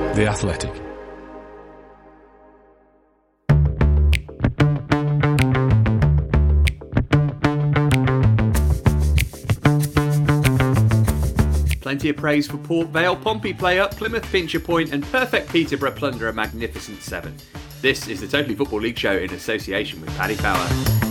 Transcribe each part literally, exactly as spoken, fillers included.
The Athletic. Plenty of praise for Port Vale, Pompey play up, Plymouth pinch a point and perfect Peterborough plunder a magnificent seven. This is the Totally Football League show in association with Paddy Power.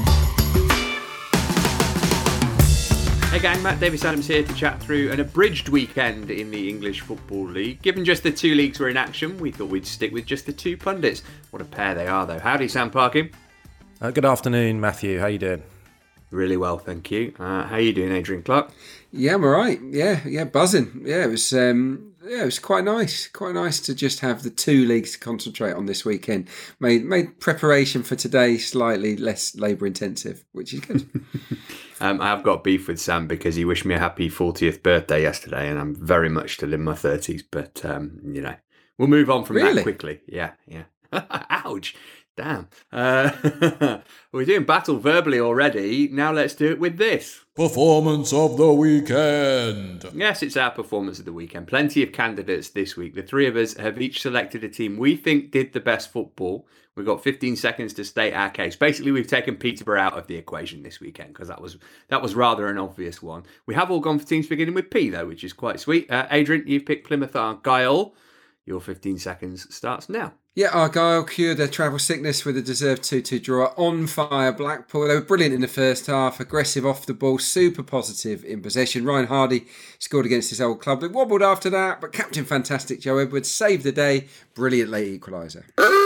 Hey gang, Matt Davis-Adams here to chat through an abridged weekend in the English Football League. Given just the two leagues were in action, we thought we'd stick with just the two pundits. What a pair they are though. Howdy Sam Parkin. Uh, good afternoon Matthew, how you doing? Really well, thank you. Uh, how you doing, Adrian Clark? Yeah, I'm alright. Yeah, yeah, buzzing. Yeah, it was um, yeah, it was quite nice. Quite nice to just have the two leagues to concentrate on this weekend. Made made preparation for today slightly less labour intensive, which is good. um, I've got beef with Sam because he wished me a happy fortieth birthday yesterday, and I'm very much still in my thirties. But um, you know, we'll move on from really? that quickly. Yeah, yeah. Ouch. Damn. Uh, we're doing battle verbally already. Now let's do it with this. Performance of the weekend. Yes, it's our performance of the weekend. Plenty of candidates this week. The three of us have each selected a team we think did the best football. We've got fifteen seconds to state our case. Basically, we've taken Peterborough out of the equation this weekend because that was that was rather an obvious one. We have all gone for teams beginning with P, though, which is quite sweet. Uh, Adrian, you've picked Plymouth Argyle. Your fifteen seconds starts now. Yeah, Argyle cured their travel sickness with a deserved two two draw. On fire, Blackpool. They were brilliant in the first half. Aggressive off the ball. Super positive in possession. Ryan Hardy scored against his old club. They wobbled after that, but Captain Fantastic Joe Edwards saved the day. Brilliant late equaliser.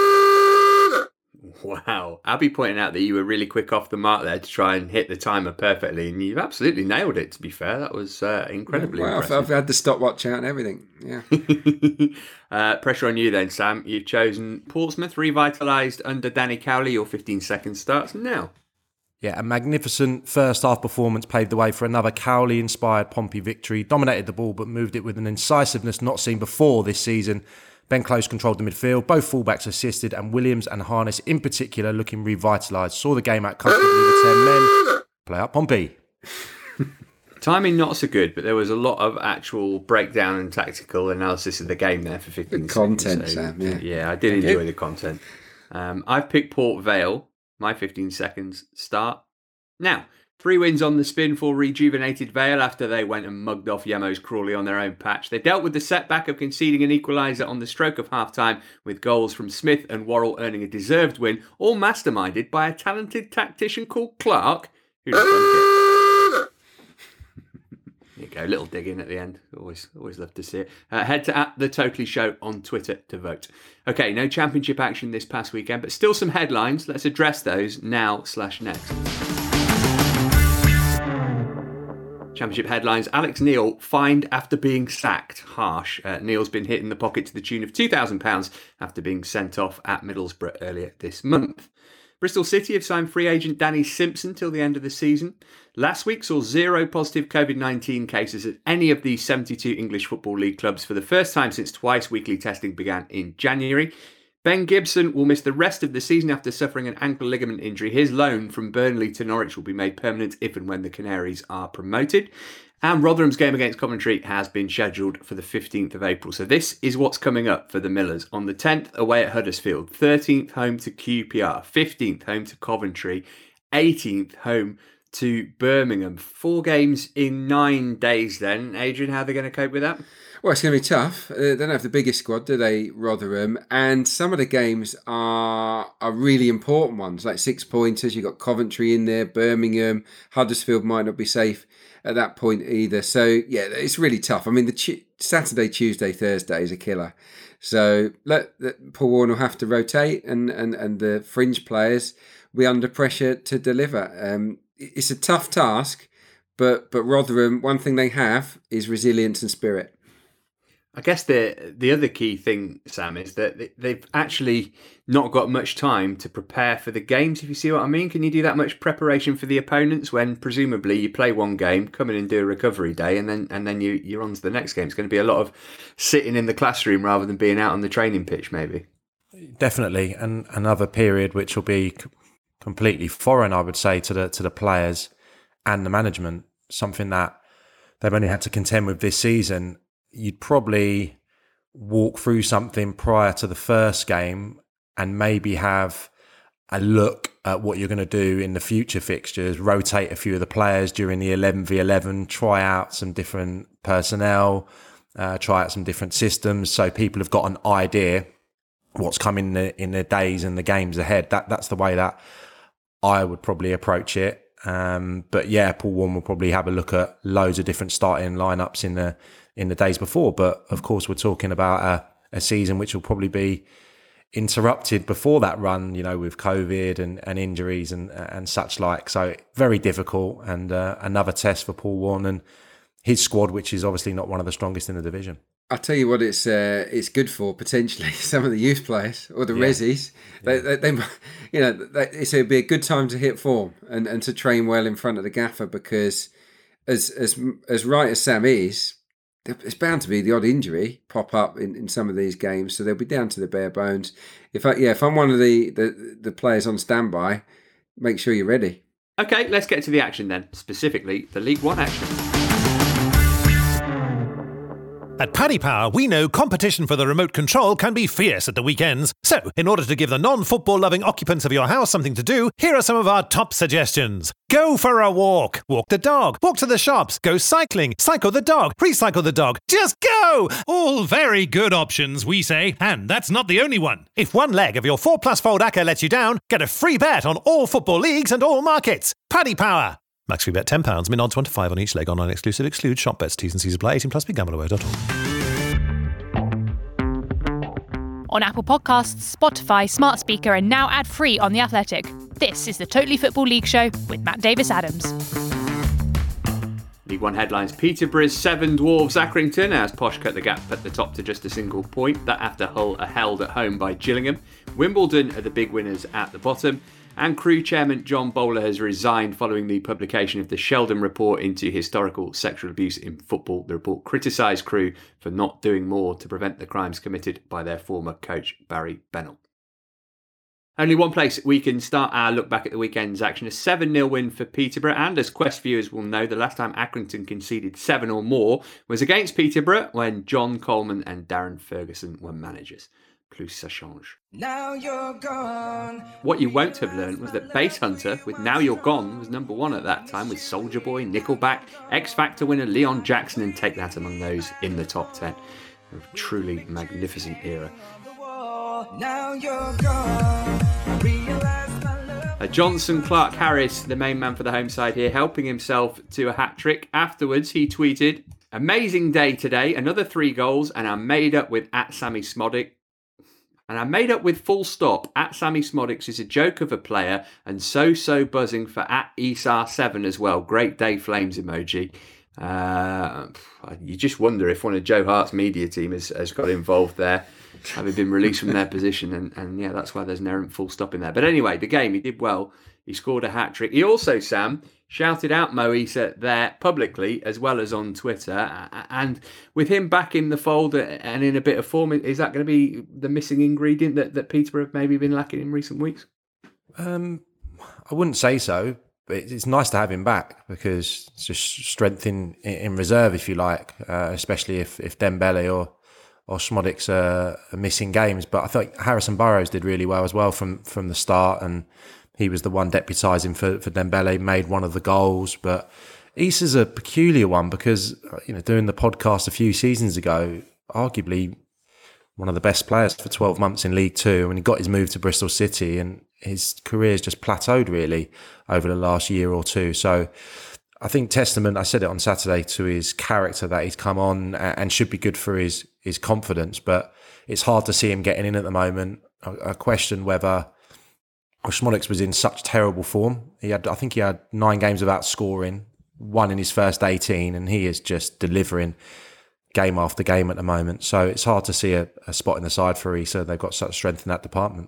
Wow. Abby pointing out that you were really quick off the mark there to try and hit the timer perfectly, and you've absolutely nailed it, to be fair. That was uh, incredibly well, impressive. I've had the stopwatch out and everything. Yeah. uh, pressure on you then, Sam. You've chosen Portsmouth, revitalised under Danny Cowley. Your fifteen seconds starts now. Yeah, a magnificent first half performance paved the way for another Cowley-inspired Pompey victory. Dominated the ball but moved it with an incisiveness not seen before this season. Ben Close controlled the midfield, both fullbacks assisted, and Williams and Harness in particular looking revitalised. Saw the game out comfortably with ten men. Play up Pompey. Timing not so good, but there was a lot of actual breakdown and tactical analysis of the game there for fifteen the content, seconds. So, Sam, yeah. Yeah, I did enjoy the content. Um, I've picked Port Vale. My fifteen seconds start now. Three wins on the spin for rejuvenated Vale after they went and mugged off Yemos Crawley on their own patch. They dealt with the setback of conceding an equaliser on the stroke of half-time, with goals from Smith and Worrell earning a deserved win, all masterminded by a talented tactician called Clark, who There you go, little dig in at the end. Always always love to see it. Uh, head to at The Totally Show on Twitter to vote. Okay, no championship action this past weekend, but still some headlines. Let's address those now slash next. Championship headlines. Alex Neil fined after being sacked. Harsh. Uh, Neil's been hit in the pocket to the tune of two thousand pounds after being sent off at Middlesbrough earlier this month. Bristol City have signed free agent Danny Simpson till the end of the season. Last week saw zero positive covid nineteen cases at any of the seventy-two English Football League clubs for the first time since twice weekly testing began in January. Ben Gibson will miss the rest of the season after suffering an ankle ligament injury. His loan from Burnley to Norwich will be made permanent if and when the Canaries are promoted. And Rotherham's game against Coventry has been scheduled for the fifteenth of April. So this is what's coming up for the Millers. On the tenth, away at Huddersfield. thirteenth, home to Q P R. fifteenth, home to Coventry. eighteenth, home to Birmingham. Four games in nine days then. Adrian, how are they going to cope with that? Well, it's going to be tough. Uh, they don't have the biggest squad, do they, Rotherham? And some of the games are are really important ones, like six-pointers. You've got Coventry in there, Birmingham. Huddersfield might not be safe at that point either. So, yeah, it's really tough. I mean, the tu- Saturday, Tuesday, Thursday is a killer. So let, let Paul Warne will have to rotate and, and, and the fringe players will be under pressure to deliver. Um, it's a tough task, but but Rotherham, one thing they have is resilience and spirit. I guess the the other key thing, Sam, is that they've actually not got much time to prepare for the games, if you see what I mean. Can you do that much preparation for the opponents when presumably you play one game, come in and do a recovery day, and then and then you, you're on to the next game? It's going to be a lot of sitting in the classroom rather than being out on the training pitch, maybe. Definitely, and another period which will be completely foreign, I would say, to the to the players and the management, something that they've only had to contend with this season. You'd probably walk through something prior to the first game and maybe have a look at what you're going to do in the future fixtures, rotate a few of the players during the eleven v eleven, try out some different personnel, uh, try out some different systems, so people have got an idea what's coming in the, in the days and the games ahead. That That's the way that I would probably approach it. Um, but yeah, Paul Warne will probably have a look at loads of different starting lineups in the in the days before. But of course, we're talking about a, a season which will probably be interrupted before that run, you know, with COVID and, and injuries and and such like. So very difficult, and uh, another test for Paul Warne and his squad, which is obviously not one of the strongest in the division. I'll tell you what it's uh, it's good for, potentially, some of the youth players or the yeah. resis. They, they, they, you know, they, it's it'd be a good time to hit form and, and to train well in front of the gaffer, because as as as right as Sam is, there's bound to be the odd injury pop up in, in some of these games, so they'll be down to the bare bones. If I, yeah, if I'm one of the, the, the players on standby, make sure you're ready. Okay, let's get to the action then, specifically the League One action. At Paddy Power, we know competition for the remote control can be fierce at the weekends. So, in order to give the non-football loving occupants of your house something to do, here are some of our top suggestions. Go for a walk. Walk the dog. Walk to the shops. Go cycling. Cycle the dog. Recycle the dog. Just go! All very good options, we say. And that's not the only one. If one leg of your four plus fold acca lets you down, get a free bet on all football leagues and all markets. Paddy Power. Max free bet ten pounds, min odds one to five on each leg, online exclusive, exclude shop bets, T's and C's apply, eighteen plus, be gamble aware dot org. On Apple Podcasts, Spotify, Smart Speaker, and now ad-free on The Athletic. This is the Totally Football League show with Matt Davis-Adams. League One headlines: Peterborough's seven dwarfs Accrington as Posh cut the gap at the top to just a single point. That after Hull are held at home by Gillingham. Wimbledon are the big winners at the bottom. And Crewe chairman John Bowler has resigned following the publication of the Sheldon report into historical sexual abuse in football. The report criticised Crewe for not doing more to prevent the crimes committed by their former coach Barry Bennell. Only one place we can start our look back at the weekend's action: a seven nil win for Peterborough. And as Quest viewers will know, the last time Accrington conceded seven or more was against Peterborough when John Coleman and Darren Ferguson were managers. Plus ça change. Now you're gone. What you won't have learned was that Base Hunter with Now You're Gone was number one at that time, with Soulja Boy, Nickelback, X Factor winner Leon Jackson and Take That among those in the top ten. A truly magnificent era. Now you're gone. Uh, Johnson Clark Harris, the main man for the home side here, helping himself to a hat-trick. Afterwards, he tweeted, "Amazing day today, another three goals, and I'm made up with at Sammy Smodic. And I made up with full stop. At Sammy Smodics is a joke of a player, and so, so buzzing for at E S A R seven as well. Great day, flames emoji." Uh, you just wonder if one of Joe Hart's media team has, has got involved there, having been released from their position. And, and yeah, that's why there's an errant full stop in there. But anyway, the game, he did well. He scored a hat-trick. He also, Sam, shouted out Mo Issa there publicly as well as on Twitter. And with him back in the fold and in a bit of form, is that going to be the missing ingredient that, that Peterborough have maybe been lacking in recent weeks? Um, I wouldn't say so, but it's nice to have him back because it's just strength in, in reserve, if you like, uh, especially if, if Dembele or or Smodics are, are missing games. But I thought Harrison Burrows did really well as well from, from the start, and he was the one deputising for, for Dembele, made one of the goals. But Issa's a peculiar one because, you know, doing the podcast a few seasons ago, arguably one of the best players for twelve months in League Two, and he got his move to Bristol City, and his career's just plateaued really over the last year or two. So I think testament, I said it on Saturday, to his character that he's come on and should be good for his, his confidence. But it's hard to see him getting in at the moment. I, I question whether Smodics was in such terrible form. He had, I think he had nine games without scoring, one in his first eighteen, and he is just delivering game after game at the moment. So it's hard to see a, a spot in the side for Issa. They've got such strength in that department.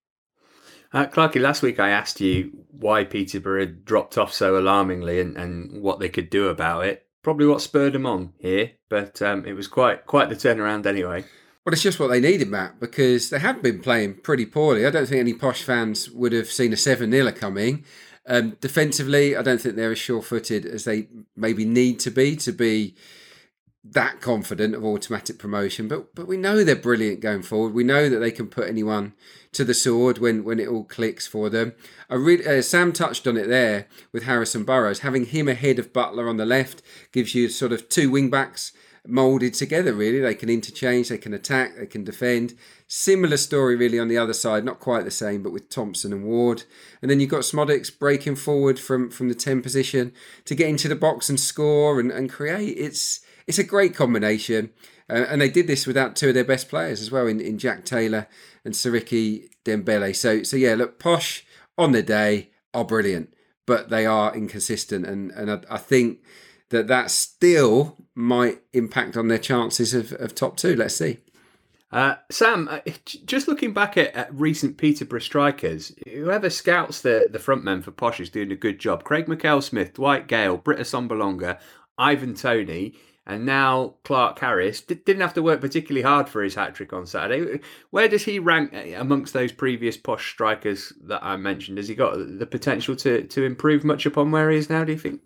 Uh, Clarky, last week I asked you why Peterborough had dropped off so alarmingly and, and what they could do about it. Probably what spurred them on here, but um, it was quite quite the turnaround anyway. Well, it's just what they needed, Matt, because they have been playing pretty poorly. I don't think any Posh fans would have seen a seven nil coming. Um, defensively, I don't think they're as sure-footed as they maybe need to be to be that confident of automatic promotion, but but we know they're brilliant going forward. We know that they can put anyone to the sword when, when it all clicks for them. I really, uh, Sam touched on it there with Harrison Burrows. Having him ahead of Butler on the left gives you sort of two wing backs moulded together, really. They can interchange, they can attack, they can defend. Similar story really on the other side, not quite the same, but with Thompson and Ward. And then you've got Smodics breaking forward from, from the ten position to get into the box and score and, and create. It's It's a great combination, uh, and they did this without two of their best players as well in, in Jack Taylor and Siriki Dembele. So, so yeah, look, Posh on the day are brilliant, but they are inconsistent, and and I, I think that that still might impact on their chances of, of top two. Let's see. Uh, Sam, uh, just looking back at, at recent Peterborough strikers, whoever scouts the, the front men for Posh is doing a good job. Craig McHale-Smith, Dwight Gale, Britta Sombolonga, Ivan Toney, and now Clark Harris didn't have to work particularly hard for his hat-trick on Saturday. Where does he rank amongst those previous Posh strikers that I mentioned? Has he got the potential to, to improve much upon where he is now, do you think?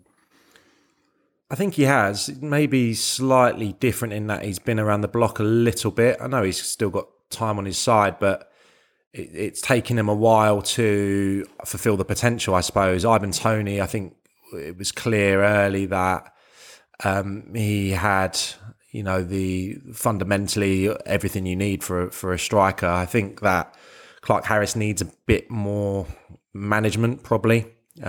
I think he has. Maybe slightly different in that he's been around the block a little bit. I know he's still got time on his side, but it, it's taken him a while to fulfil the potential, I suppose. Ivan Toney, I think it was clear early that Um, he had, you know, the fundamentally everything you need for for a striker. I think that Clark Harris needs a bit more management, probably.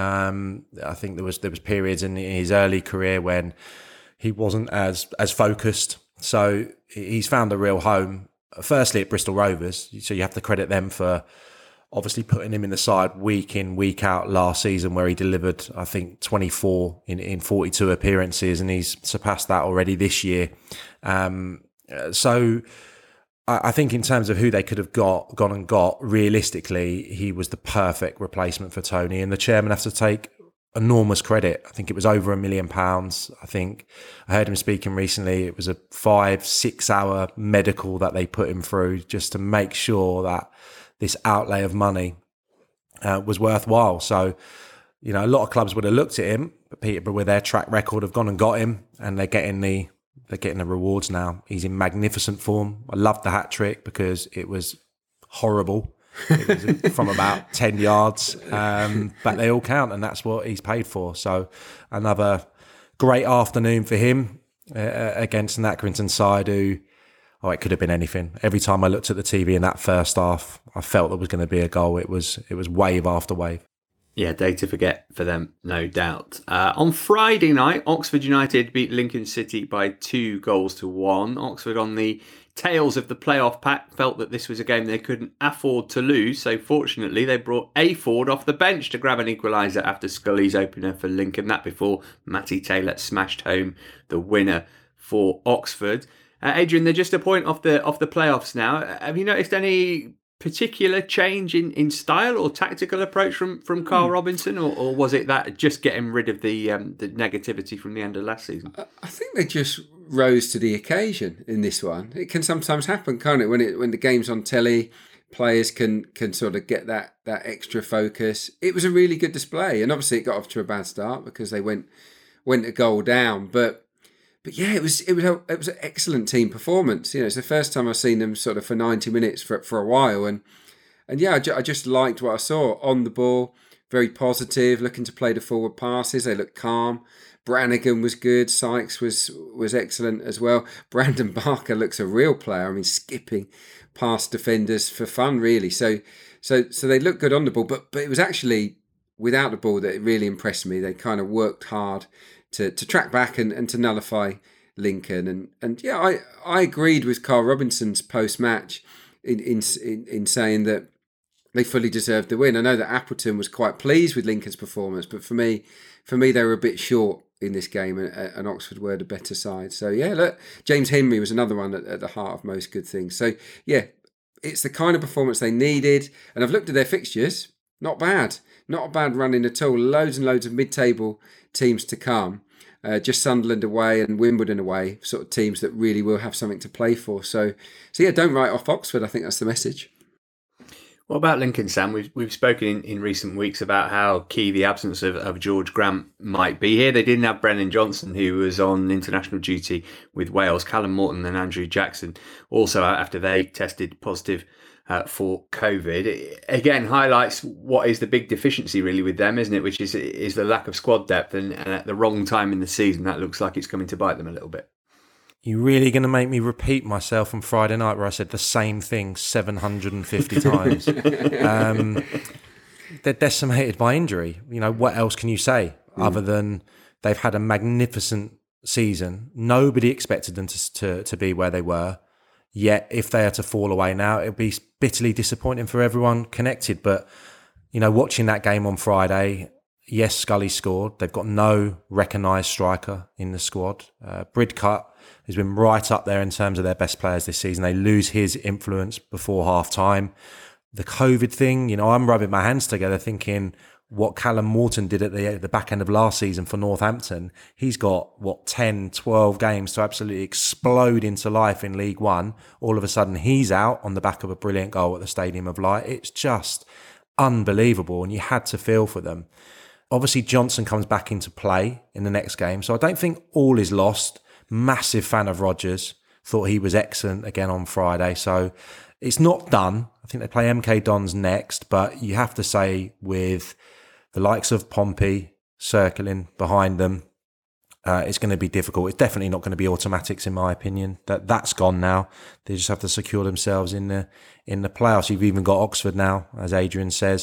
Um, I think there was there was periods in his early career when he wasn't as as focused. So he's found a real home. Firstly at Bristol Rovers, so you have to credit them for obviously putting him in the side week in, week out last season, where he delivered, I think, twenty-four in, in forty-two appearances, and he's surpassed that already this year. Um, so I, I think in terms of who they could have got, gone and got, realistically, he was the perfect replacement for Toney, and the chairman has to take enormous credit. I think it was over a million pounds. I think I heard him speaking recently. It was a five, six hour medical that they put him through just to make sure that this outlay of money uh, was worthwhile. So, you know, a lot of clubs would have looked at him, but Peterborough, with their track record, have gone and got him, and they're getting the they're getting the rewards now. He's in magnificent form. I loved the hat trick because it was horrible. It was from about ten yards, um, but they all count, and that's what he's paid for. So, another great afternoon for him uh, against an Accrington side who. Oh, it could have been anything. Every time I looked at the T V in that first half, I felt there was going to be a goal. It was it was wave after wave. Yeah, day to forget for them, no doubt. Uh, on Friday night, Oxford United beat Lincoln City by two goals to one. Oxford, on the tails of the playoff pack, felt that this was a game they couldn't afford to lose. So fortunately, they brought A Ford off the bench to grab an equaliser after Scully's opener for Lincoln. That before Matty Taylor smashed home the winner for Oxford. Uh, Adrian, they're just a point off the off the playoffs now. Have you noticed any particular change in, in style or tactical approach from, from Carl mm. Robinson, or, or was it that just getting rid of the um, the negativity from the end of last season? I think they just rose to the occasion in this one. It can sometimes happen, can't it? When it when the game's on telly, players can can sort of get that that extra focus. It was a really good display, and obviously it got off to a bad start because they went went a goal down, but. But yeah, it was it was a, it was an excellent team performance. You know, it's the first time I've seen them sort of for ninety minutes for for a while, and and yeah, I, ju- I just liked what I saw on the ball. Very positive, looking to play the forward passes. They looked calm. Brannigan was good. Sykes was was excellent as well. Brandon Barker looks a real player. I mean, skipping past defenders for fun, really. So so so they looked good on the ball, but but it was actually without the ball that it really impressed me. They kind of worked hard to to track back and, and to nullify Lincoln. And and yeah, I, I agreed with Carl Robinson's post-match in, in in in saying that they fully deserved the win. I know that Appleton was quite pleased with Lincoln's performance, but for me, for me they were a bit short in this game, and, and Oxford were the better side. So yeah, look, James Henry was another one at, at the heart of most good things. So yeah, it's the kind of performance they needed. And I've looked at their fixtures, not bad. Not a bad running at all. Loads and loads of mid-table teams to come. Uh, just Sunderland away and Wimbledon away, sort of teams that really will have something to play for. So, so yeah, don't write off Oxford. I think that's the message. What about Lincoln, Sam? We've we've spoken in, in recent weeks about how key the absence of, of George Grant might be here. They didn't have Brennan Johnson, who was on international duty with Wales. Callum Morton and Andrew Jackson also out after they tested positive uh, for COVID. It, again, highlights what is the big deficiency really with them, isn't it? Which is is the lack of squad depth, and, and at the wrong time in the season, that looks like it's coming to bite them a little bit. You really going to make me repeat myself on Friday night where I said the same thing seven hundred fifty times? um, they're decimated by injury. You know, what else can you say mm. other than they've had a magnificent season? Nobody expected them to, to, to be where they were. Yet, if they are to fall away now, it'll be bitterly disappointing for everyone connected. But, you know, watching that game on Friday, yes, Scully scored. They've got no recognised striker in the squad. Uh, Bridcut has been right up there in terms of their best players this season. They lose his influence before half time. The COVID thing, you know, I'm rubbing my hands together thinking what Callum Morton did at the, the back end of last season for Northampton. He's got, what, ten, twelve games to absolutely explode into life in League One. All of a sudden, he's out on the back of a brilliant goal at the Stadium of Light. It's just unbelievable, and you had to feel for them. Obviously, Johnson comes back into play in the next game, so I don't think all is lost. Massive fan of Rodgers. Thought he was excellent again on Friday. So it's not done. I think they play M K Dons next. But you have to say with the likes of Pompey circling behind them, uh, it's going to be difficult. It's definitely not going to be automatics in my opinion. That, that's gone now. They just have to secure themselves in the, in the playoffs. You've even got Oxford now, as Adrian says.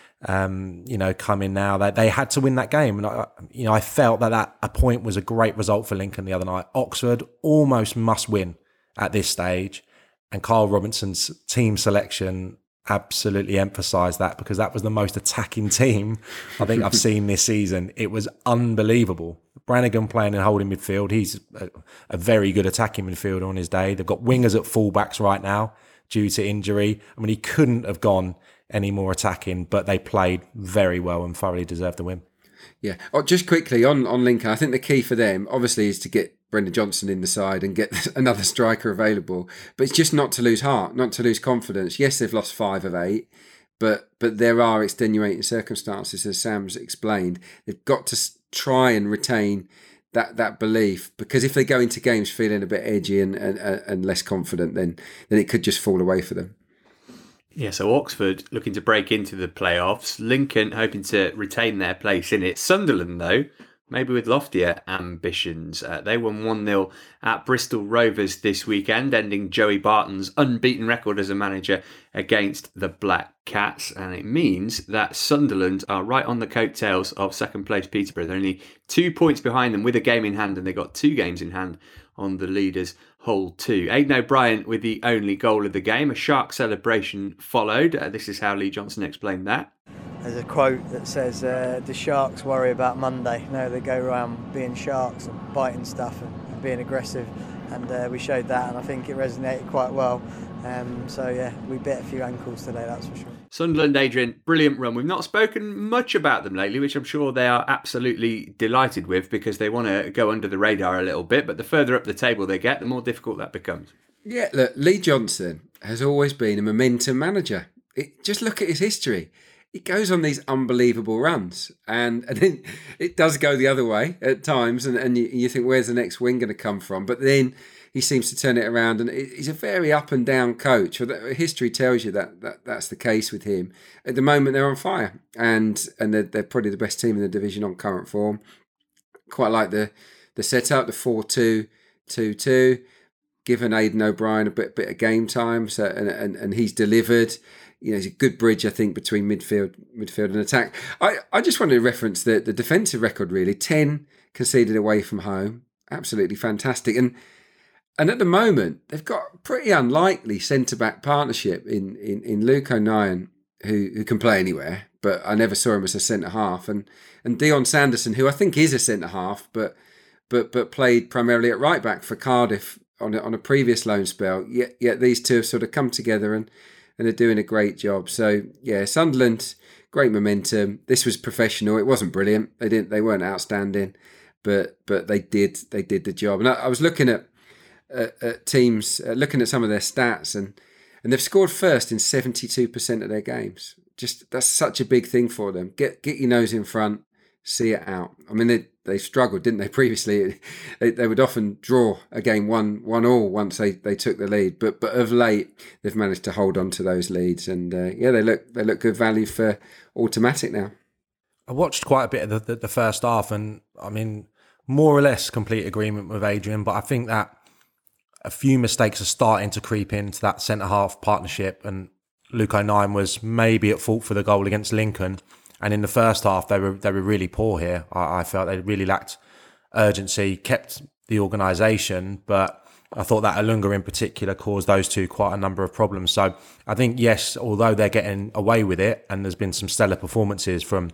Um, you know, coming now. They, they had to win that game. And, I, you know, I felt that that a point was a great result for Lincoln the other night. Oxford almost must win at this stage. And Carl Robinson's team selection absolutely emphasised that because that was the most attacking team I think I've seen this season. It was unbelievable. Brannigan playing in holding midfield. He's a, a very good attacking midfielder on his day. They've got wingers at fullbacks right now due to injury. I mean, he couldn't have gone any more attacking, but they played very well and thoroughly deserved the win. Yeah. Oh, just quickly on, on Lincoln, I think the key for them obviously is to get Brendan Johnson in the side and get another striker available, but it's just not to lose heart, not to lose confidence. Yes, they've lost five of eight, but but there are extenuating circumstances, as Sam's explained. They've got to try and retain that that belief, because if they go into games feeling a bit edgy and and, and less confident, then then it could just fall away for them. Yeah, so Oxford looking to break into the playoffs. Lincoln hoping to retain their place in it. Sunderland, though, maybe with loftier ambitions. Uh, they won one nil at Bristol Rovers this weekend, ending Joey Barton's unbeaten record as a manager against the Black Cats. And it means that Sunderland are right on the coattails of second place Peterborough. They're only two points behind them with a game in hand, and they got two games in hand on the leaders, Hull two. Aidan O'Brien with the only goal of the game. A shark celebration followed. Uh, this is how Lee Johnson explained that. There's a quote that says, uh, the sharks worry about Monday. No, they go around being sharks and biting stuff and, and being aggressive. And uh, we showed that, and I think it resonated quite well. Um, so, yeah, we bit a few ankles today, that's for sure. Sunderland, Adrian, brilliant run. We've not spoken much about them lately, which I'm sure they are absolutely delighted with because they want to go under the radar a little bit. But the further up the table they get, the more difficult that becomes. Yeah, look, Lee Johnson has always been a momentum manager. It, just look at his history. He goes on these unbelievable runs, and, and then it does go the other way at times, and, and you, you think, where's the next win going to come from? But then he seems to turn it around, and he's a very up and down coach. History tells you that, that that's the case with him. At the moment, they're on fire, and and they're, they're probably the best team in the division on current form. Quite like the the setup, the four two two two, given Aidan O'Brien a bit bit of game time, so and and, and he's delivered. You know, he's a good bridge, I think, between midfield, midfield and attack. I, I just wanted to reference the, the defensive record, really. ten conceded away from home. Absolutely fantastic. And and at the moment, they've got a pretty unlikely centre-back partnership in, in, in Luke O'Nien, who, who can play anywhere, but I never saw him as a centre-half. And and Dion Sanderson, who I think is a centre-half, but but but played primarily at right-back for Cardiff on a, on a previous loan spell. Yet, yet these two have sort of come together and and they're doing a great job. So yeah, Sunderland, great momentum. This was professional. It wasn't brilliant. They didn't. They weren't outstanding, but but they did. They did the job. And I, I was looking at, at, at teams, uh, looking at some of their stats, and and they've scored first in seventy-two percent of their games. Just that's such a big thing for them. Get get your nose in front, see it out. I mean, they they struggled, didn't they? Previously, they, they would often draw a game one one all once they, they took the lead. But but of late, they've managed to hold on to those leads, and uh, yeah, they look they look good value for Automatic now. I watched quite a bit of the, the, the first half, and I mean, more or less complete agreement with Adrian, but I think that a few mistakes are starting to creep into that centre half partnership, and Luke O'Nien was maybe at fault for the goal against Lincoln. And in the first half, they were they were really poor here. I, I felt they really lacked urgency, kept the organisation, but I thought that Alunga in particular caused those two quite a number of problems. So I think, yes, although they're getting away with it, and there's been some stellar performances from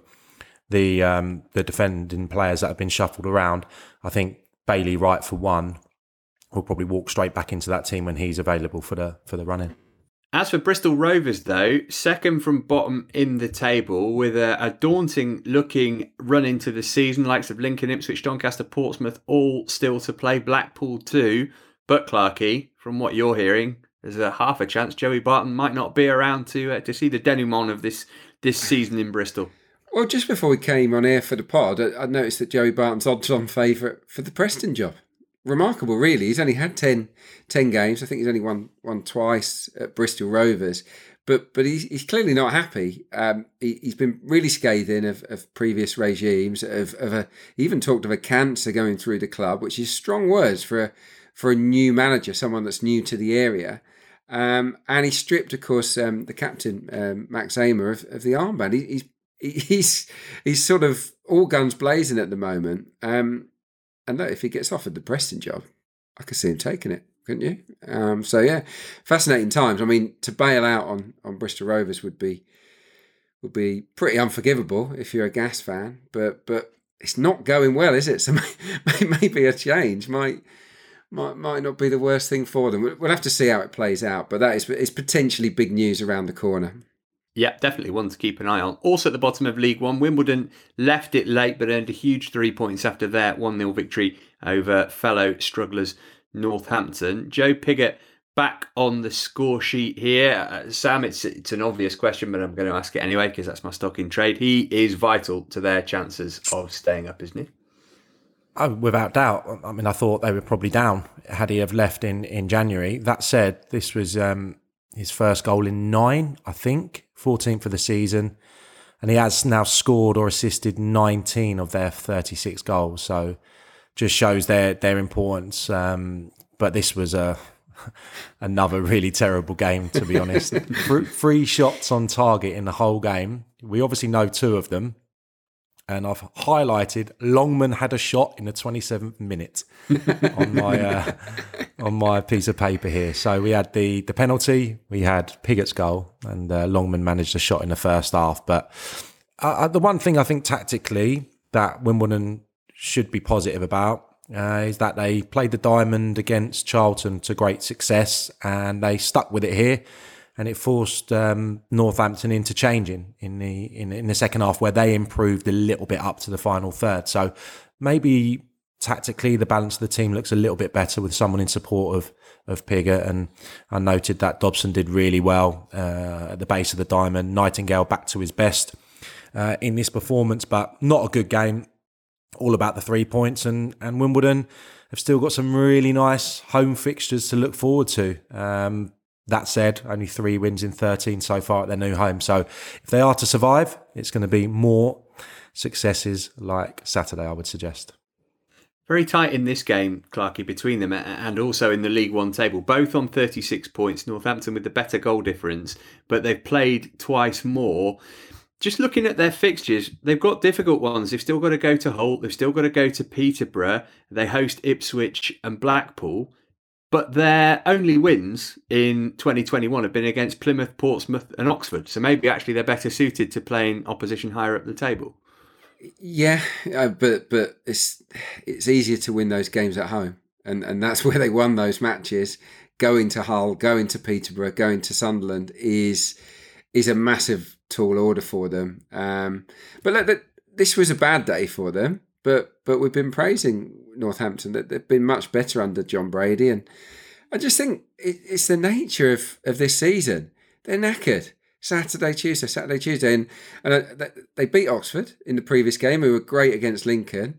the um, the defending players that have been shuffled around, I think Bailey Wright, for one, will probably walk straight back into that team when he's available for the for the run-in. As for Bristol Rovers, though, second from bottom in the table with a, a daunting-looking run into the season, likes of Lincoln, Ipswich, Doncaster, Portsmouth, all still to play, Blackpool too. But Clarkey, from what you're hearing, there's a half a chance Joey Barton might not be around to uh, to see the denouement of this this season in Bristol. Well, just before we came on air for the pod, I, I noticed that Joey Barton's odds-on favourite for the Preston job. Remarkable, really. He's only had ten, ten games. I think he's only won won twice at Bristol Rovers, but but he's, he's clearly not happy. Um, he, he's been really scathing of, of previous regimes. Of, of a, he even talked of a cancer going through the club, which is strong words for a for a new manager, someone that's new to the area. Um, and he stripped, of course, um, the captain um, Max Amer of, of the armband. He, he's he's he's sort of all guns blazing at the moment. Um, And look, if he gets offered the Preston job, I could see him taking it, couldn't you? Um, so yeah, fascinating times. I mean, to bail out on, on Bristol Rovers would be would be pretty unforgivable if you're a Gas fan. But but it's not going well, is it? So maybe a change might might might not be the worst thing for them. We'll have to see how it plays out. But that is it's potentially big news around the corner. Yeah, definitely one to keep an eye on. Also at the bottom of League One, Wimbledon left it late but earned a huge three points after their one nil victory over fellow strugglers Northampton. Joe Pigott back on the score sheet here. Uh, Sam, it's it's an obvious question, but I'm going to ask it anyway because that's my stock in trade. He is vital to their chances of staying up, isn't he? Oh, without doubt. I mean, I thought they were probably down had he have left in, in January. That said, this was um, his first goal in nine, I think. fourteenth for the season, and he has now scored or assisted nineteen of their thirty-six goals, so just shows their their importance. Um, but this was a another really terrible game, to be honest. Three shots on target in the whole game. We obviously know two of them, and I've highlighted Longman had a shot in the twenty-seventh minute on my uh, on my piece of paper here. So we had the the penalty, we had Pigott's goal, and uh, Longman managed a shot in the first half. But uh, the one thing I think tactically that Wimbledon should be positive about uh, is that they played the Diamond against Charlton to great success, and they stuck with it here. And it forced um, Northampton into changing in the in, in the second half, where they improved a little bit up to the final third. So maybe tactically the balance of the team looks a little bit better with someone in support of of Pigott. And I noted that Dobson did really well uh, at the base of the Diamond. Nightingale back to his best uh, in this performance, but not a good game. All about the three points, and and Wimbledon have still got some really nice home fixtures to look forward to. Um, That said, only three wins in thirteen so far at their new home. So if they are to survive, it's going to be more successes like Saturday, I would suggest. Very tight in this game, Clarkey, between them, and also in the League One table. Both on thirty-six points, Northampton with the better goal difference, but they've played twice more. Just looking at their fixtures, they've got difficult ones. They've still got to go to Holt. They've still got to go to Peterborough. They host Ipswich and Blackpool. But their only wins in twenty twenty-one have been against Plymouth, Portsmouth and Oxford. So maybe actually they're better suited to playing opposition higher up the table. Yeah, uh, but but it's it's easier to win those games at home. And and that's where they won those matches. Going to Hull, going to Peterborough, going to Sunderland is is a massive tall order for them. Um, but look, this was a bad day for them. But but we've been praising Northampton that they've been much better under John Brady, and I just think it, it's the nature of, of this season. They're knackered. Saturday, Tuesday, Saturday, Tuesday. And, and they beat Oxford in the previous game, who were great against Lincoln.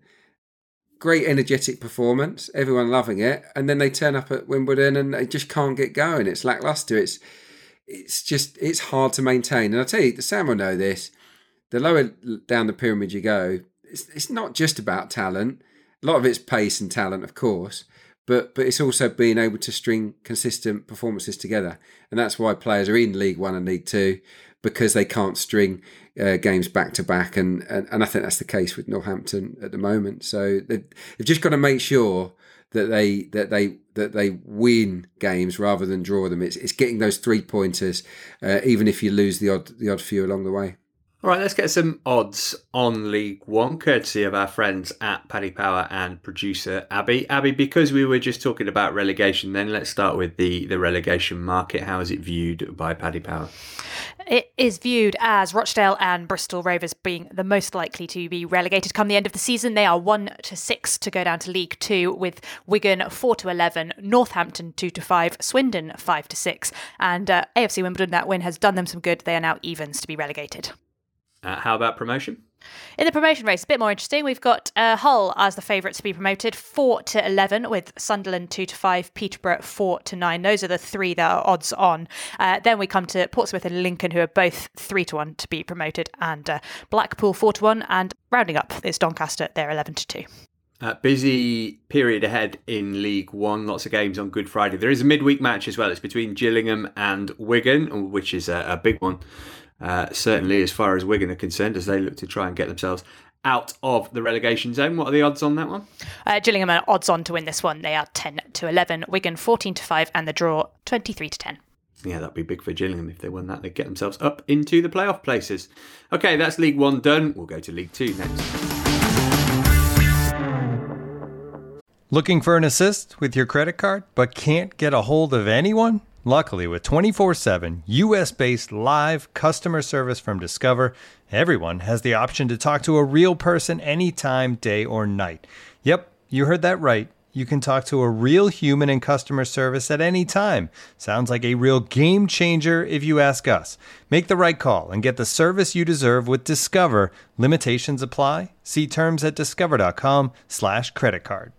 Great energetic performance, everyone loving it. And then they turn up at Wimbledon and they just can't get going. It's lacklustre. It's it's just, it's hard to maintain. And I'll tell you, Sam will know this. The lower down the pyramid you go, it's, it's not just about talent. A lot of it's pace and talent, of course. But but it's also being able to string consistent performances together. And that's why players are in League One and League Two, because they can't string uh, games back to back. And, and and I think that's the case with Northampton at the moment. So they've, they've just got to make sure that they that they that they win games rather than draw them. It's it's getting those three pointers, uh, even if you lose the odd the odd few along the way. All right, let's get some odds on League One, courtesy of our friends at Paddy Power and producer Abby. Abby, because we were just talking about relegation, then let's start with the, the relegation market. How is it viewed by Paddy Power? It is viewed as Rochdale and Bristol Rovers being the most likely to be relegated come the end of the season. They are one to six to go down to League Two, with Wigan four to eleven, Northampton two to five, Swindon five to six, and uh, A F C Wimbledon. That win has done them some good. They are now evens to be relegated. Uh, how about promotion? In the promotion race, a bit more interesting. We've got uh, Hull as the favourite to be promoted, four to eleven, with Sunderland two to five, Peterborough four to nine. Those are the three that are odds on. Uh, then we come to Portsmouth and Lincoln, who are both three to one to be promoted, and uh, Blackpool four to one, and rounding up is Doncaster, they're eleven to two. Uh, busy period ahead in League One. Lots of games on Good Friday. There is a midweek match as well. It's between Gillingham and Wigan, which is a, a big one. Uh, certainly as far as Wigan are concerned, as they look to try and get themselves out of the relegation zone. What are the odds on that one? Uh, Gillingham are odds on to win this one. They are ten to eleven. Wigan fourteen to five, and the draw twenty-three to ten. Yeah, that'd be big for Gillingham. If they won that, they'd get themselves up into the playoff places. Okay, that's League One done. We'll go to League Two next. Looking for an assist with your credit card, but can't get a hold of anyone? Luckily, with twenty-four seven U S-based live customer service from Discover, everyone has the option to talk to a real person anytime, day or night. Yep, you heard that right. You can talk to a real human in customer service at any time. Sounds like a real game changer if you ask us. Make the right call and get the service you deserve with Discover. Limitations apply. See terms at discover.com slash credit card.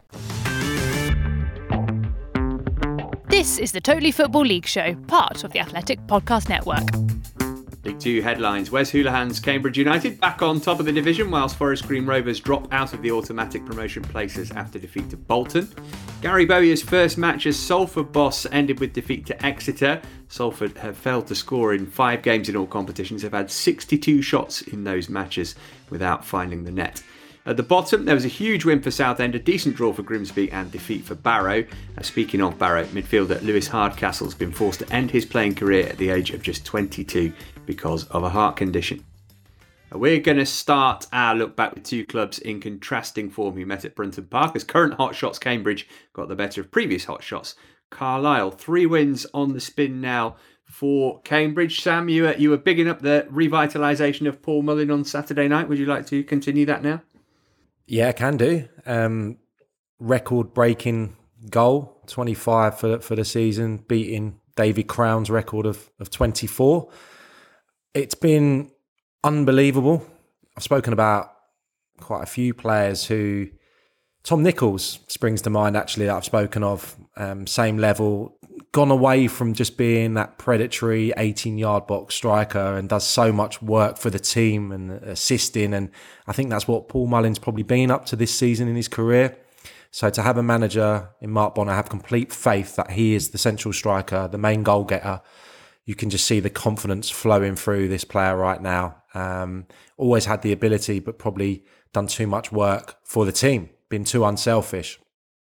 This is the Totally Football League Show, part of the Athletic Podcast Network. League Two headlines. Wes Hoolahan's Cambridge United back on top of the division, whilst Forest Green Rovers drop out of the automatic promotion places after defeat to Bolton. Gary Bowyer's first match as Salford boss ended with defeat to Exeter. Salford have failed to score in five games in all competitions. They've had sixty-two shots in those matches without finding the net. At the bottom, there was a huge win for Southend, a decent draw for Grimsby, and defeat for Barrow. Uh, speaking of Barrow, midfielder Lewis Hardcastle has been forced to end his playing career at the age of just twenty-two because of a heart condition. Uh, we're going to start our look back with two clubs in contrasting form who met at Brunton Park, as current hotshots Cambridge got the better of previous hotshots Carlisle. Three wins on the spin now for Cambridge. Sam, you were, you were bigging up the revitalisation of Paul Mullin on Saturday night. Would you like to continue that now? Yeah, can do. Um, record-breaking goal, twenty-five for for the season, beating David Crown's record of of twenty-four. It's been unbelievable. I've spoken about quite a few players who... Tom Nichols springs to mind, actually, that I've spoken of. Um, same level, gone away from just being that predatory eighteen-yard box striker and does so much work for the team and assisting. And I think that's what Paul Mullin's probably been up to this season in his career. So to have a manager in Mark Bonner, have complete faith that he is the central striker, the main goal getter, you can just see the confidence flowing through this player right now. Um, always had the ability, but probably done too much work for the team. Been too unselfish.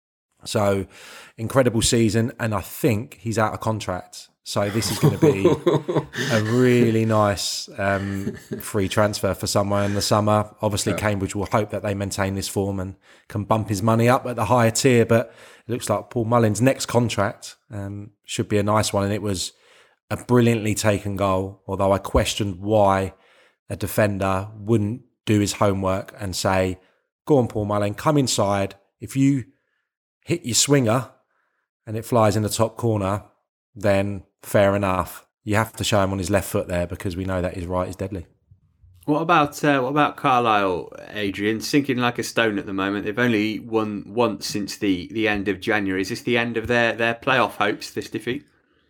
So incredible season, and I think he's out of contract. So this is going to be a really nice um, free transfer for someone in the summer. Obviously, yeah. Cambridge will hope that they maintain this form and can bump his money up at the higher tier. But it looks like Paul Mullin's next contract um, should be a nice one, and it was a brilliantly taken goal. Although I questioned why a defender wouldn't do his homework and say, go on, Paul Mullin, come inside. If you hit your swinger and it flies in the top corner, then fair enough. You have to show him on his left foot there because we know that his right is deadly. What about uh, what about Carlisle, Adrian? Sinking like a stone at the moment. They've only won once since the, the end of January. Is this the end of their, their playoff hopes, this defeat?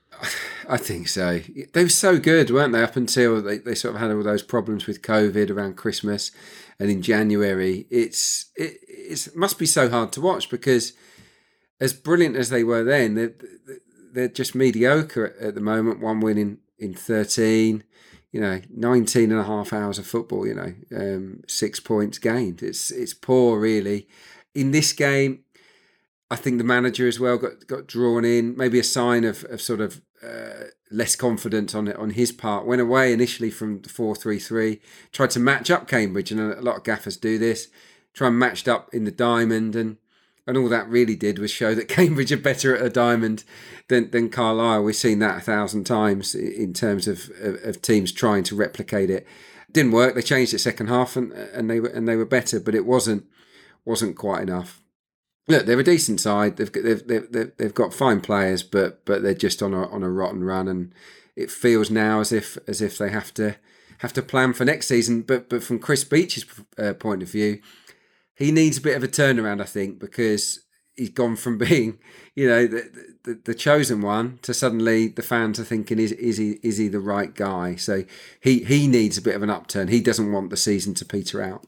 I think so. They were so good, weren't they, up until they, they sort of had all those problems with COVID around Christmas and in January. It's it it's, must be so hard to watch because as brilliant as they were then, they're, they're just mediocre at, at the moment. One win in, in thirteen, you know, nineteen and a half hours of football, you know, um, six points gained. It's it's poor, really. In this game, I think the manager as well got, got drawn in, maybe a sign of, of sort of uh, less confidence on it on his part. Went away initially from the four three three, tried to match up Cambridge, and a lot of gaffers do this, try and matched up in the diamond, and and all that really did was show that Cambridge are better at a diamond than, than Carlisle. We've seen that a thousand times in terms of, of, of teams trying to replicate it. Didn't work. They changed it second half, and, and they were and they were better, but it wasn't wasn't quite enough. Look, they're a decent side. They've they've they've they've got fine players, but but they're just on a on a rotten run, and it feels now as if as if they have to have to plan for next season. But but from Chris Beech's uh, point of view, he needs a bit of a turnaround, I think, because he's gone from being, you know, the, the the chosen one to suddenly the fans are thinking, is is he is he the right guy? So he he needs a bit of an upturn. He doesn't want the season to peter out.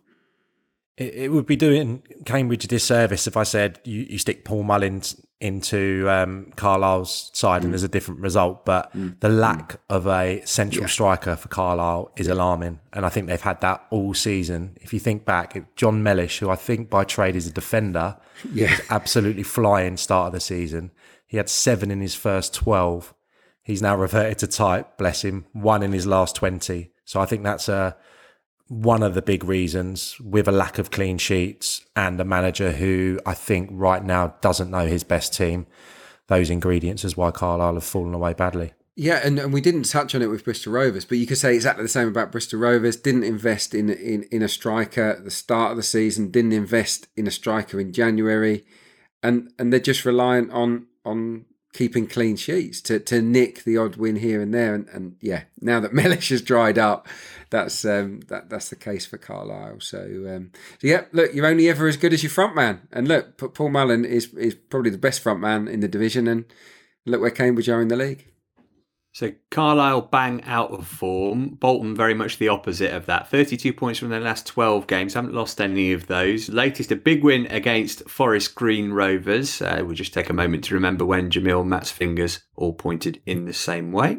It would be doing Cambridge a disservice if I said you, you stick Paul Mullins into um, Carlisle's side mm. and there's a different result. But mm. the lack mm. of a central yeah. striker for Carlisle is alarming. And I think they've had that all season. If you think back, John Mellish, who I think by trade is a defender, yeah. was absolutely flying start of the season. He had seven in his first twelve. He's now reverted to type, bless him, one in his last twenty. So I think that's a... one of the big reasons, with a lack of clean sheets and a manager who I think right now doesn't know his best team. Those ingredients is why Carlisle have fallen away badly. Yeah, and, and we didn't touch on it with Bristol Rovers, but you could say exactly the same about Bristol Rovers. Didn't invest in, in, in a striker at the start of the season, didn't invest in a striker in January, and and they're just reliant on on keeping clean sheets to, to nick the odd win here and there. And, and yeah, now that Mellish has dried up, that's um, that that's the case for Carlisle. So, um, so yeah, look, you're only ever as good as your front man. And look, Paul Mullin is is probably the best front man in the division. And look where Cambridge are in the league. So Carlisle bang out of form. Bolton very much the opposite of that. thirty-two points from their last twelve games. Haven't lost any of those. Latest, a big win against Forest Green Rovers. Uh, we'll just take a moment to remember when Jamil Matt's fingers all pointed in the same way.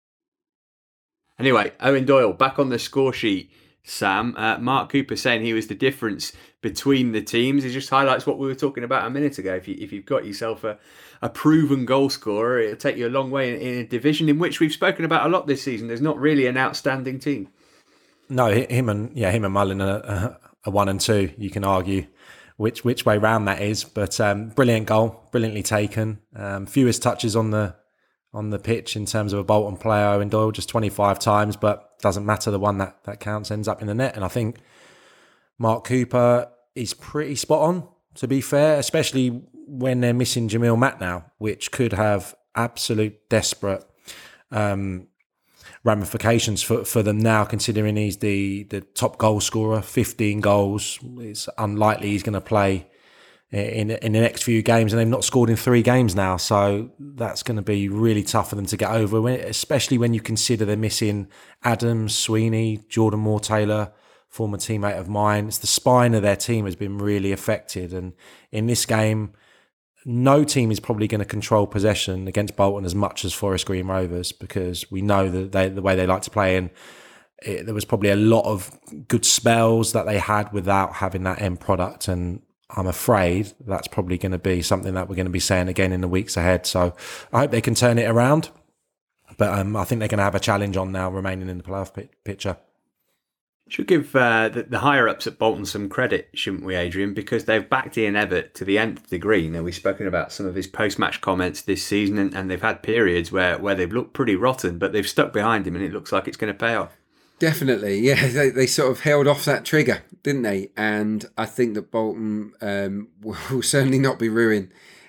Anyway, Owen Doyle back on the score sheet. Sam, uh, Mark Cooper saying he was the difference between the teams. It just highlights what we were talking about a minute ago. If, you, if you've got yourself a, a proven goal scorer, it'll take you a long way in, in a division in which we've spoken about a lot this season. There's not really an outstanding team. No, him and yeah, him and Mullin are, are one and two. You can argue which which way round that is, but um, brilliant goal, brilliantly taken. Um, fewest touches on the on the pitch in terms of a Bolton player, Owen Doyle, just twenty-five times, but doesn't matter. The one that, that counts ends up in the net. And I think Mark Cooper is pretty spot on, to be fair, especially when they're missing Jamil Matt now, which could have absolute desperate um, ramifications for, for them now, considering he's the, the top goal scorer, fifteen goals. It's unlikely he's going to play in in the next few games, and they've not scored in three games now, so that's going to be really tough for them to get over, especially when you consider they're missing Adams, Sweeney, Jordan Moore-Taylor, former teammate of mine. It's the spine of their team has been really affected, and in this game, no team is probably going to control possession against Bolton as much as Forest Green Rovers, because we know that they, the way they like to play, and it, there was probably a lot of good spells that they had without having that end product, and I'm afraid that's probably going to be something that we're going to be saying again in the weeks ahead. So I hope they can turn it around. But um, I think they're going to have a challenge on now, remaining in the playoff p- picture. Should give uh, the, the higher-ups at Bolton some credit, shouldn't we, Adrian? Because they've backed Ian Evatt to the nth degree. Now, we've spoken about some of his post-match comments this season, and, and they've had periods where, where they've looked pretty rotten, but they've stuck behind him, and it looks like it's going to pay off. Definitely, yeah. They, they sort of held off that trigger, didn't they? And I think that Bolton um, will certainly not be ruined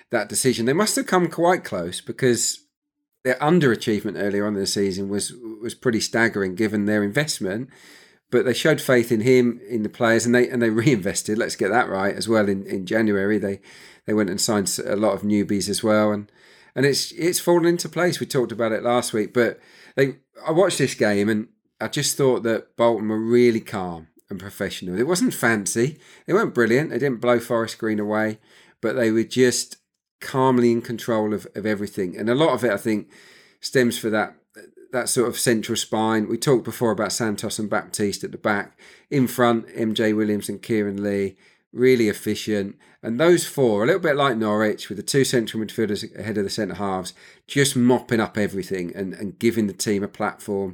that decision. They must have come quite close because their underachievement earlier on in the season was was pretty staggering given their investment. But they showed faith in him, in the players, and they and they reinvested. Let's get that right as well. In, in January, they they went and signed a lot of newbies as well, and and it's it's fallen into place. We talked about it last week, but they I watched this game and I just thought that Bolton were really calm and professional. It wasn't fancy. They weren't brilliant. They didn't blow Forest Green away, but they were just calmly in control of, of everything. And a lot of it, I think, stems for that that sort of central spine. We talked before about Santos and Baptiste at the back. In front, M J Williams and Kieran Lee, really efficient. And those four, a little bit like Norwich, with the two central midfielders ahead of the centre halves, just mopping up everything and, and giving the team a platform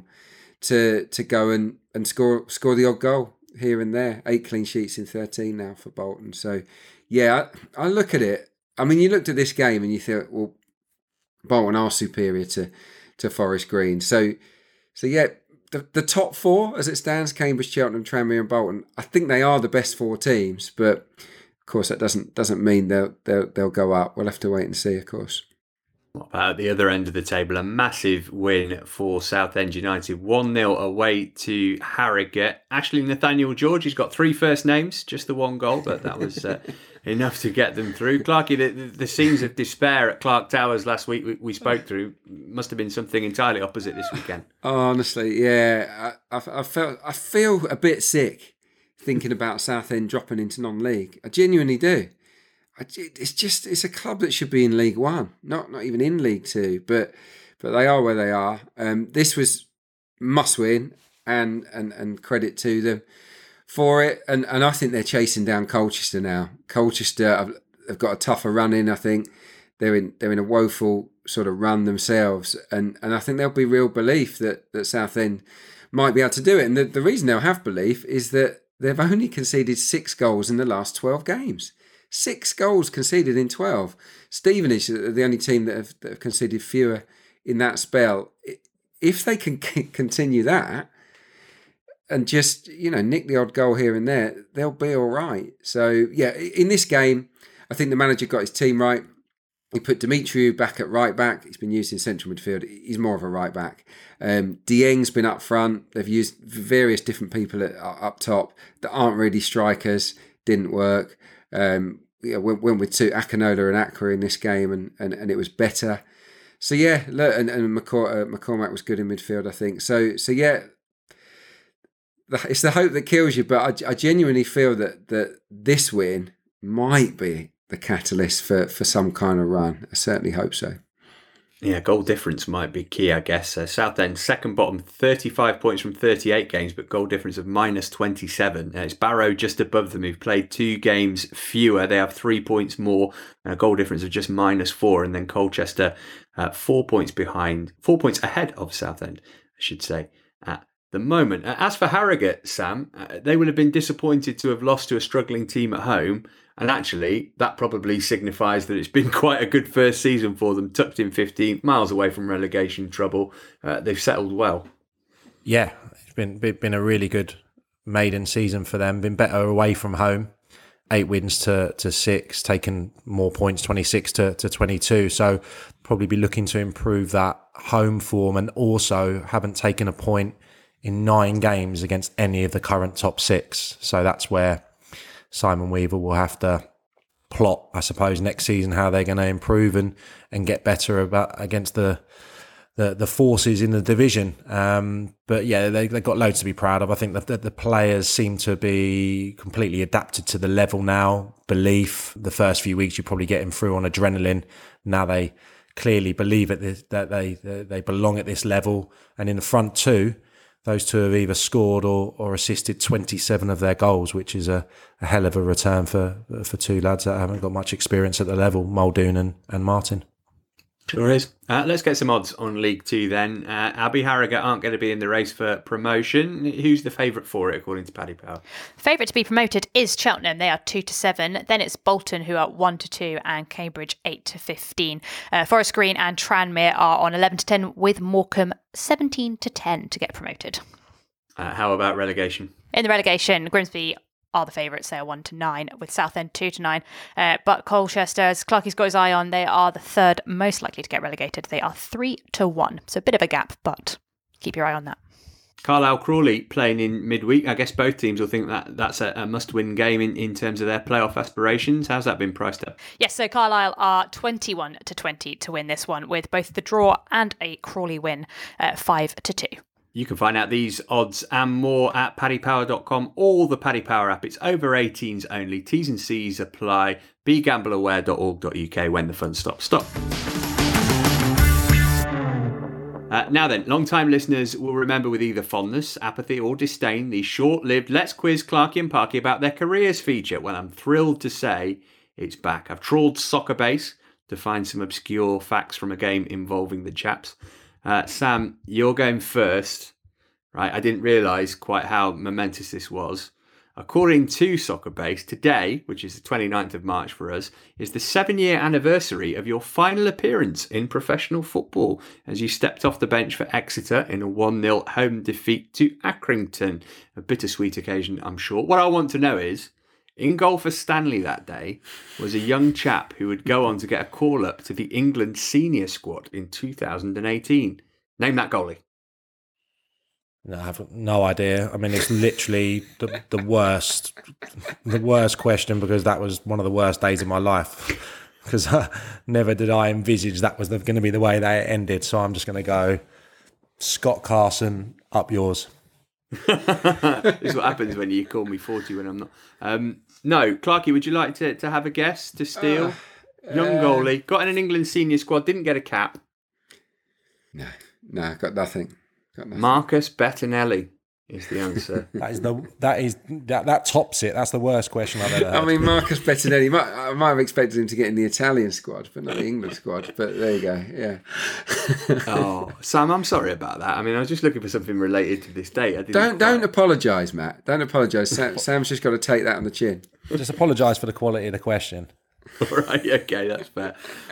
to to go and, and score score the odd goal here and there. Eight clean sheets in thirteen now for Bolton. So, yeah, I, I look at it. I mean, you looked at this game and you thought, well, Bolton are superior to, to Forest Green. So, so yeah, the, the top four, as it stands, Cambridge, Cheltenham, Tranmere and Bolton, I think they are the best four teams. But, of course, that doesn't doesn't mean they'll, they'll, they'll go up. We'll have to wait and see, of course. What about at the other end of the table? A massive win for Southend United. one nil away to Harrogate. Actually, Nathaniel George, he's got three first names, just the one goal, but that was uh, enough to get them through. Clarky, the, the, the scenes of despair at Clark Towers last week we, we spoke through must have been something entirely opposite this weekend. Oh, honestly, yeah. I, I, I, felt, I feel a bit sick thinking about Southend dropping into non-league. I genuinely do. It's just, it's a club that should be in League One, not not even in League Two, but but they are where they are. Um, this was must win, and, and and credit to them for it. And and I think they're chasing down Colchester now. Colchester have, have got a tougher run in. I think they're in they're in a woeful sort of run themselves, and and I think there'll be real belief that that Southend might be able to do it. And the, the reason they'll have belief is that they've only conceded six goals in the last twelve games. Six goals conceded in twelve. Stevenage are the only team that have, that have conceded fewer in that spell. If they can continue that and just, you know, nick the odd goal here and there, they'll be all right. So, yeah, in this game, I think the manager got his team right. He put Demetriou back at right back. He's been used in central midfield. He's more of a right back. Um, Dieng's been up front. They've used various different people at, up top that aren't really strikers. Didn't work. Um, yeah, went, went with two Akinola and Akra in this game, and, and, and it was better. So yeah, look, and, and McCor- uh, McCormack was good in midfield, I think. So so yeah, it's the hope that kills you. But I, I genuinely feel that that this win might be the catalyst for, for some kind of run. I certainly hope so. Yeah, goal difference might be key, I guess. Uh, Southend, second bottom, thirty-five points from thirty-eight games, but goal difference of minus twenty-seven. Uh, it's Barrow just above them, who've played two games fewer. They have three points more, a goal difference of just minus four. And then Colchester, uh, four points behind, four points ahead of Southend, I should say, at the moment. Uh, as for Harrogate, Sam, uh, they would have been disappointed to have lost to a struggling team at home. And actually, that probably signifies that it's been quite a good first season for them, tucked in fifteenth, miles away from relegation trouble. Uh, they've settled well. Yeah, it's been been a really good maiden season for them. Been better away from home. Eight wins to, to six, taken more points, twenty-six to, to twenty-two. So probably be looking to improve that home form, and also haven't taken a point in nine games against any of the current top six. So that's where Simon Weaver will have to plot, I suppose, next season how they're going to improve and, and get better about against the the, the forces in the division. Um, but yeah, they, they've got loads to be proud of. I think that the, the players seem to be completely adapted to the level now. Belief, the first few weeks you probably get them through on adrenaline. Now they clearly believe at this, that they they belong at this level. And in the front two, those two have either scored or, or assisted twenty-seven of their goals, which is a, a hell of a return for for two lads that haven't got much experience at the level, Muldoon and, and Martin. Sure is. Uh, let's get some odds on League Two then. Uh, Abbey Harrogate aren't going to be in the race for promotion. Who's the favourite for it, according to Paddy Power? Favourite to be promoted is Cheltenham. They are two to seven. Then it's Bolton, who are one to two, and Cambridge eight to fifteen. Uh, Forest Green and Tranmere are on eleven to ten, with Morecambe seventeen to ten to get promoted. Uh, how about relegation? In the relegation, Grimsby are the favourites. They are one to nine, with Southend two to nine. Uh, but Colchester, as Clarkie's got his eye on, they are the third most likely to get relegated. They are three to one. So a bit of a gap, but keep your eye on that. Carlisle Crawley playing in midweek. I guess both teams will think that that's a, a must-win game in, in terms of their playoff aspirations. How's that been priced up? Yes, so Carlisle are twenty-one to twenty to win this one, with both the draw and a Crawley win, uh, five to two. You can find out these odds and more at paddy power dot com, or the Paddy Power app. It's over eighteens only. T's and C's apply. be gamble aware dot org dot U K when the fun stops. Stop. Uh, now then, long-time listeners will remember with either fondness, apathy or disdain the short-lived Let's Quiz Clarkie and Parky about their careers feature. Well, I'm thrilled to say it's back. I've trawled Soccer Base to find some obscure facts from a game involving the chaps. Uh, Sam, you're going first, right? I didn't realise quite how momentous this was. According to Soccer Base, today, which is the twenty-ninth of March for us, is the seven-year anniversary of your final appearance in professional football as you stepped off the bench for Exeter in a one nil home defeat to Accrington. A bittersweet occasion, I'm sure. What I want to know is, in goal for Stanley that day was a young chap who would go on to get a call-up to the England senior squad in two thousand eighteen. Name that goalie. No, I have no idea. I mean, it's literally the, the worst, the worst question, because that was one of the worst days of my life. Because uh, never did I envisage that was going to be the way that it ended. So I'm just going to go Scott Carson, up yours. This is what happens when you call me forty when I'm not. Um, no, Clarkie, would you like to, to have a guess to steal? Uh, Young goalie, got in an England senior squad, didn't get a cap. No, no, got nothing. Got nothing. Marcus Bettinelli is the answer. that is the that is that that tops it. That's the worst question I've ever heard. I mean, Marcus Bettinelli. Might, I might have expected him to get in the Italian squad, but not the England squad. But there you go. Yeah. Oh, Sam, I'm sorry about that. I mean, I was just looking for something related to this date. I didn't don't quite... don't apologise, Matt. Don't apologise. Sam, Sam's just got to take that on the chin. Just apologise for the quality of the question. All right. Okay, that's fair.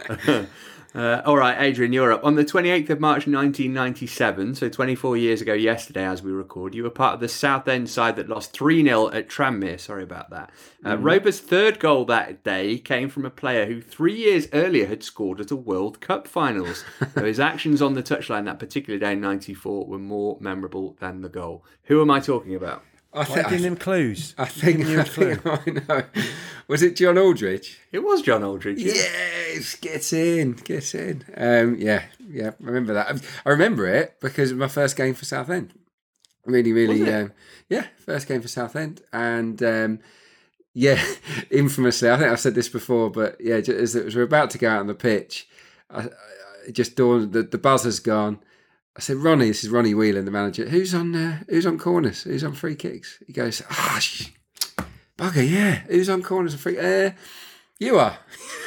Uh, all right, Adrian, you're up. On the twenty-eighth of March nineteen ninety-seven, so twenty-four years ago yesterday as we record, you were part of the Southend side that lost three nil at Tranmere. Sorry about that. Uh, mm. Rober's third goal that day came from a player who three years earlier had scored at a World Cup finals. So his actions on the touchline that particular day in ninety-four were more memorable than the goal. Who am I talking about? I think giving him clues. I think, I, think I know. Was it John Aldridge? It was John Aldridge. Yeah. Yes, get in, get in. Um, yeah, yeah. Remember that? I remember it because it was my first game for Southend. Really, really. Um, yeah, first game for Southend, and um, yeah, infamously, I think I've said this before, but yeah, just as it was, we're about to go out on the pitch, I, I, it just dawned that the buzzer's gone. I said, Ronnie, this is Ronnie Whelan, the manager. Who's on uh, Who's on corners? Who's on free kicks? He goes, ah, sh- bugger, yeah. Who's on corners and free? Uh, you are.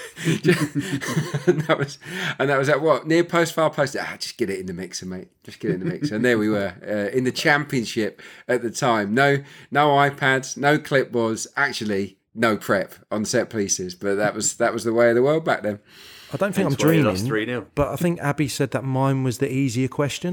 and that was, and that was at what near post, far post. Ah, just get it in the mixer, mate. Just get it in the mixer. And there we were uh, in the championship at the time. No, no iPads, no clipboards. Actually, no prep on set pieces. But that was that was the way of the world back then. I don't think Hence I'm dreaming, but I think Abby said that mine was the easier question.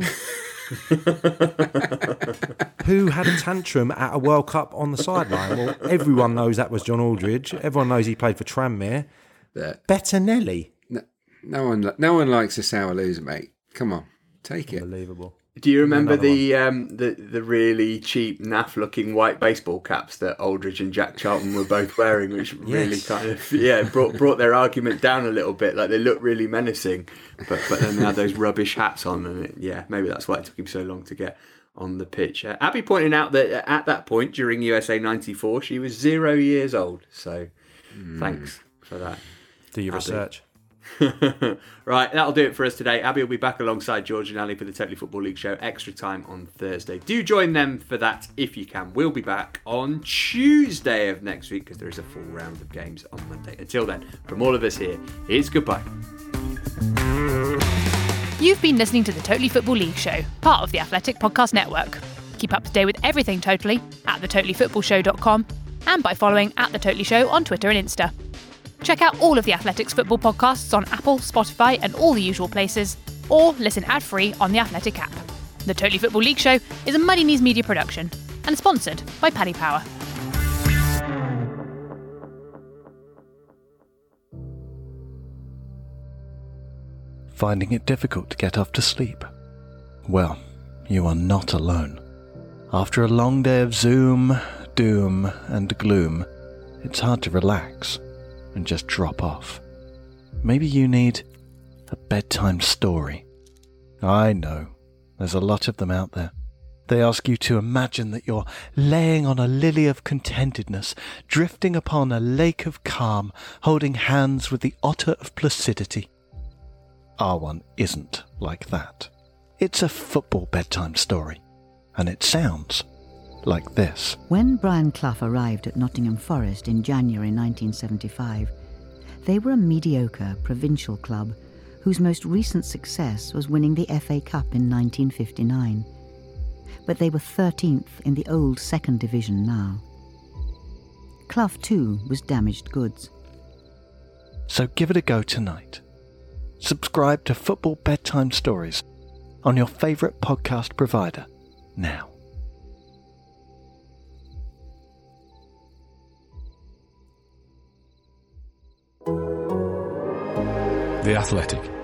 Who had a tantrum at a World Cup on the sideline? Well, everyone knows that was John Aldridge. Everyone knows he played for Tranmere. Yeah. Bettinelli. No, no one, no one likes a sour loser, mate. Come on, take it. Unbelievable. Do you remember the um, the the really cheap, naff-looking white baseball caps that Aldridge and Jack Charlton were both wearing, which really yes. kind of yeah brought brought their argument down a little bit? Like they looked really menacing, but but then they had those rubbish hats on, and it, yeah, maybe that's why it took him so long to get on the pitch. Uh, Abby pointing out that at that point during U S A ninety-four, she was zero years old. So mm. thanks for that. Do your Abby. research. Right, that'll do it for us today. Abby will be back alongside George and Ali for the Totally Football League show extra time on Thursday. Do join them for that if you can. We'll be back on Tuesday of next week because there is a full round of games on Monday. Until then, from all of us here, it's goodbye. You've been listening to the Totally Football League show, part of the Athletic Podcast Network. Keep up to date with everything Totally at the totally football show dot com and by following at The Totally Show on Twitter and Insta. Check out all of the Athletics football podcasts on Apple, Spotify and all the usual places, or listen ad-free on the Athletic app. The Totally Football League show is a Muddy Knees Media production and sponsored by Paddy Power. Finding it difficult to get off to sleep? Well, you are not alone. After a long day of Zoom, doom, and gloom, it's hard to relax and just drop off. Maybe you need a bedtime story. I know, there's a lot of them out there. They ask you to imagine that you're laying on a lily of contentedness, drifting upon a lake of calm, holding hands with the otter of placidity. Our one isn't like that. It's a football bedtime story, and it sounds like this. When Brian Clough arrived at Nottingham Forest in January nineteen seventy-five, they were a mediocre provincial club whose most recent success was winning the F A Cup in nineteen fifty-nine. But they were thirteenth in the old second division now. Clough too was damaged goods. So give it a go tonight. Subscribe to Football Bedtime Stories on your favourite podcast provider now. The Athletic.